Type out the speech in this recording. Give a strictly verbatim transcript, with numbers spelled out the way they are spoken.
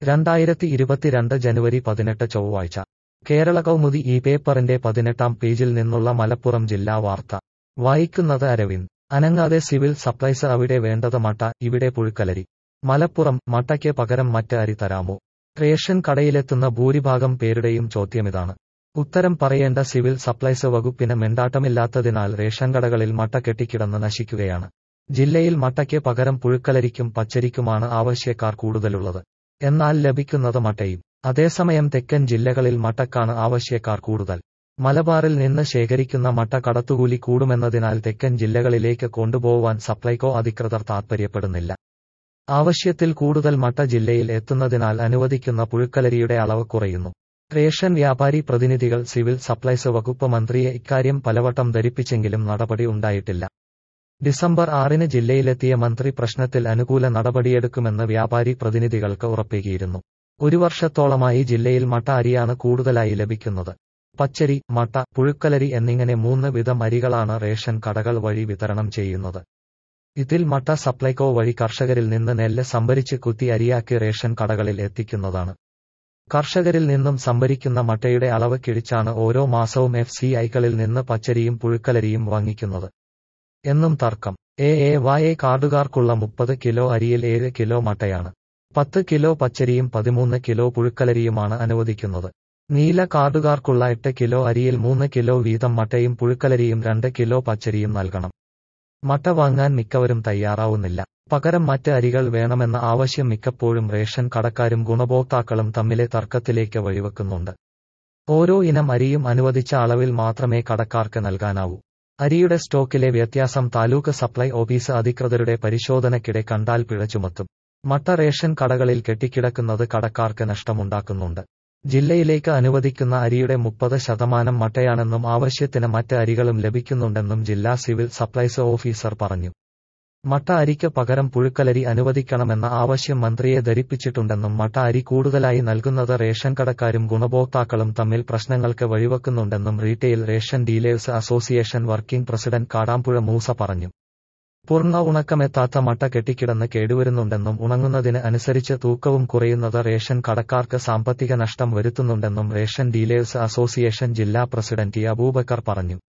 രണ്ടായിരത്തി ഇരുപത്തിരണ്ട് ജനുവരി പതിനെട്ട് ചൊവ്വാഴ്ച കേരള കൗമുദി ഈ പേപ്പറിന്റെ പതിനെട്ടാം പേജിൽ നിന്നുള്ള മലപ്പുറം ജില്ലാ വാർത്ത വായിക്കുന്നത് അരവിന്ദ്. അനങ്ങാതെ സിവിൽ സപ്ലൈസ്, അവിടെ വേണ്ടത് മട്ട, ഇവിടെ പുഴുക്കലരി. മലപ്പുറം. മട്ടയ്ക്ക് പകരം മറ്റ് അരി തരാമോ? റേഷൻ കടയിലെത്തുന്ന ഭൂരിഭാഗം പേരുടെയും ചോദ്യമിതാണ്. ഉത്തരം പറയേണ്ട സിവിൽ സപ്ലൈസ് വകുപ്പിന് മെണ്ടാട്ടമില്ലാത്തതിനാൽ റേഷൻ കടകളിൽ മട്ട കെട്ടിക്കിടന്ന് നശിക്കുകയാണ്. ജില്ലയിൽ മട്ടയ്ക്ക് പകരം പുഴുക്കലരിക്കും പച്ചരിക്കുമാണ് ആവശ്യക്കാർ കൂടുതലുള്ളത്. എന്നാൽ ലഭിക്കുന്നത് മട്ടയും. അതേസമയം തെക്കൻ ജില്ലകളിൽ മട്ടക്കാണ് ആവശ്യക്കാർ കൂടുതൽ. മലബാറിൽ നിന്ന് ശേഖരിക്കുന്ന മട്ട കടത്തുകൂലി കൂടുമെന്നതിനാൽ തെക്കൻ ജില്ലകളിലേക്ക് കൊണ്ടുപോവാൻ സപ്ലൈകോ അധികൃതർ താൽപ്പര്യപ്പെടുന്നില്ല. ആവശ്യത്തിൽ കൂടുതൽ മട്ട ജില്ലയിൽ എത്തുന്നതിനാൽ അനുവദിക്കുന്ന പുഴുക്കലരിയുടെ അളവ് കുറയുന്നു. റേഷൻ വ്യാപാരി പ്രതിനിധികൾ സിവിൽ സപ്ലൈസ് വകുപ്പ് മന്ത്രിയെ ഇക്കാര്യം പലവട്ടം ധരിപ്പിച്ചെങ്കിലും നടപടി ഉണ്ടായിട്ടില്ല. ഡിസംബർ ആറിന് ജില്ലയിലെത്തിയ മന്ത്രി പ്രശ്നത്തിൽ അനുകൂല നടപടിയെടുക്കുമെന്ന് വ്യാപാരി പ്രതിനിധികൾക്ക് ഉറപ്പേകിയിരുന്നു. ഒരു വർഷത്തോളമായി ജില്ലയിൽ മട്ട അരിയാണ് കൂടുതലായി ലഭിക്കുന്നത്. പച്ചരി, മട്ട, പുഴുക്കലരി എന്നിങ്ങനെ മൂന്ന് വിധം അരികളാണ് റേഷൻ കടകൾ വഴി വിതരണം ചെയ്യുന്നത്. ഇതിൽ മട്ട സപ്ലൈകോ വഴി കർഷകരിൽ നിന്ന് നെല്ല് സംഭരിച്ച് കുത്തി അരിയാക്കി റേഷൻ കടകളിൽ എത്തിക്കുന്നതാണ്. കർഷകരിൽ നിന്നും സംഭരിക്കുന്ന മട്ടയുടെ അളവ് കിഴിച്ചാണ് ഓരോ മാസവും എഫ് സി ഐകളിൽ നിന്ന് പച്ചരിയും പുഴുക്കലരിയും വാങ്ങിക്കുന്നത്. എന്നും തർക്കം. എ എ വായ കാർഡുകാർക്കുള്ള മുപ്പത് കിലോ അരിയിൽ ഏഴ് കിലോ മട്ടയാണ്. പത്ത് കിലോ പച്ചരിയും പതിമൂന്ന് കിലോ പുഴുക്കലരിയുമാണ് അനുവദിക്കുന്നത്. നീല കാർഡുകാർക്കുള്ള എട്ട് കിലോ അരിയിൽ മൂന്ന് കിലോ വീതം മട്ടയും പുഴുക്കലരിയും രണ്ട് കിലോ പച്ചരിയും നൽകണം. മട്ട വാങ്ങാൻ മിക്കവരും തയ്യാറാവുന്നില്ല. പകരം മറ്റ് അരികൾ വേണമെന്ന ആവശ്യം മിക്കപ്പോഴും റേഷൻ കടക്കാരും ഗുണഭോക്താക്കളും തമ്മിലെ തർക്കത്തിലേക്ക് വഴിവെക്കുന്നുണ്ട്. ഓരോ ഇനം അരിയും അനുവദിച്ച അളവിൽ മാത്രമേ കടക്കാർക്ക് നൽകാനാവൂ. അരിയുടെ സ്റ്റോക്കിലെ വ്യത്യാസം താലൂക്ക് സപ്ലൈ ഓഫീസ് അധികൃതരുടെ പരിശോധനയ്ക്കിടെ കണ്ടാൽ പിഴ ചുമത്തും. മട്ട റേഷൻ കടകളിൽ കെട്ടിക്കിടക്കുന്നത് കടക്കാർക്ക് നഷ്ടമുണ്ടാക്കുന്നുണ്ട്. ജില്ലയിലേക്ക് അനുവദിക്കുന്ന അരിയുടെ മുപ്പത് ശതമാനം മട്ടയാണെന്നും ആവശ്യത്തിന് മറ്റ് അരികളും ലഭിക്കുന്നുണ്ടെന്നും ജില്ലാ സിവിൽ സപ്ലൈസ് ഓഫീസർ പറഞ്ഞു. മട്ട അരിക്ക് പകരം പുഴുക്കലരി അനുവദിക്കണമെന്ന ആവശ്യം മന്ത്രിയെ ധരിപ്പിച്ചിട്ടുണ്ടെന്നും മട്ട അരി കൂടുതലായി നൽകുന്നത് റേഷൻ കടക്കാരും ഗുണഭോക്താക്കളും തമ്മിൽ പ്രശ്നങ്ങൾക്ക് വഴിവെക്കുന്നുണ്ടെന്നും retail ration dealers association working president Kadampuzha Moosa പറഞ്ഞു. പൂർണ്ണ ഉണക്കമെത്താത്ത മട്ട കെട്ടിക്കിടന്ന് കേടുവരുന്നുണ്ടെന്നും ഉണങ്ങുന്നതിന് അനുസരിച്ച് തൂക്കവും കുറയുന്നത് റേഷൻ കടക്കാർക്ക് സാമ്പത്തിക നഷ്ടം വരുത്തുന്നുണ്ടെന്നും റേഷൻ ഡീലേഴ്സ് അസോസിയേഷൻ ജില്ലാ പ്രസിഡന്റ് ടി അബൂബക്കർ പറഞ്ഞു.